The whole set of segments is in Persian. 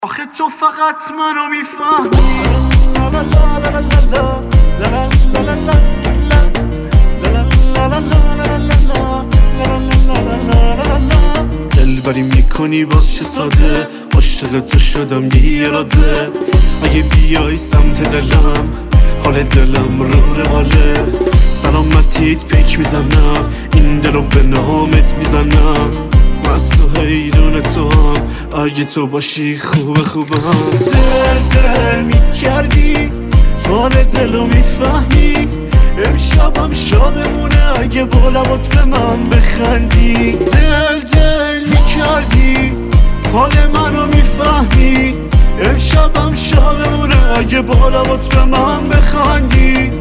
آخه تو فقط منو میفهمی. دلبری میکنی باز چه ساده، عاشق تو شدم یه اراده. اگه بیای سمت دلم حال دلم رو رواله. سلامتیت پیک میزنم، این دلو به نامت میزنم. من حیرون تو هم، اگه تو باشی خوبم. دل میکردی، حال دلو میفهمی. امشبم شاممونه اگه با لبات به من بخندی. دل میکردی، حال منو میفهمی. امشبم شاممونه اگه با لبات به من بخندی.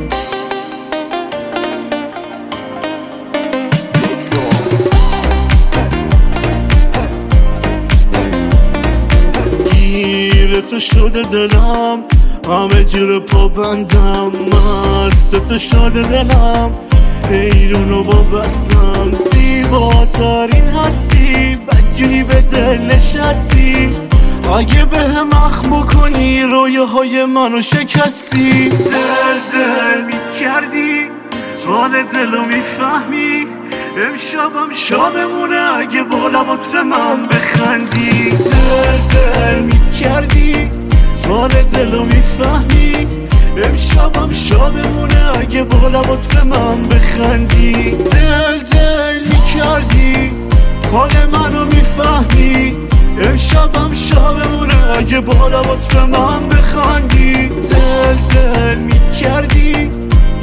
تو شده دلم، همه جور پا بندم. مست تو شده دلم، حیرون و وابستم. زیباترین هستی، بدجوری به دل نشستی. اگه به هم اخم کنی رویه های منو شکستی. دل میکردی، حال دلو میفهمی. امشبم شاممونه اگه با لبات به من بخندی. دل میکردی، حال دلو میفهمی. امشبم شاممونه اگه با لبات به من بخندی. دل میکردی، حال منو میفهمی. امشبم شاممونه اگه با لبات به من بخندی. دل میکردی،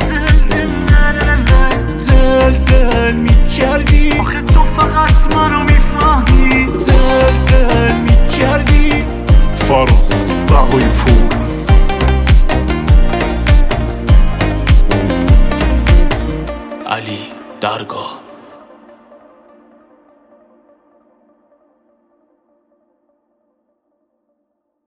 دل میکردی. آخه تو فقط منو میفهمی. دل میکردی. فاروس بقوی پور. علی درگاه.